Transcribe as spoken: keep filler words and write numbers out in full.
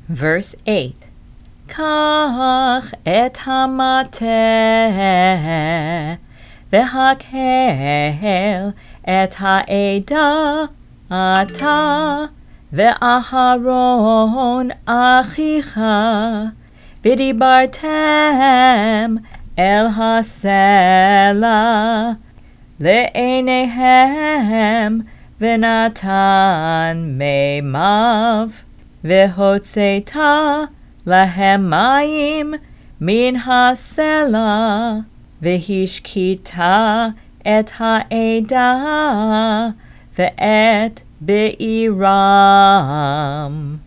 Verse eight. קח את המטה והקהל את העדה אתה ואהרון אחיך ודיברתם אל הסלע לעיניהם ונתן מימיו והוצאת להם מים מן הסלע והשקית את העדה ואת בעירם.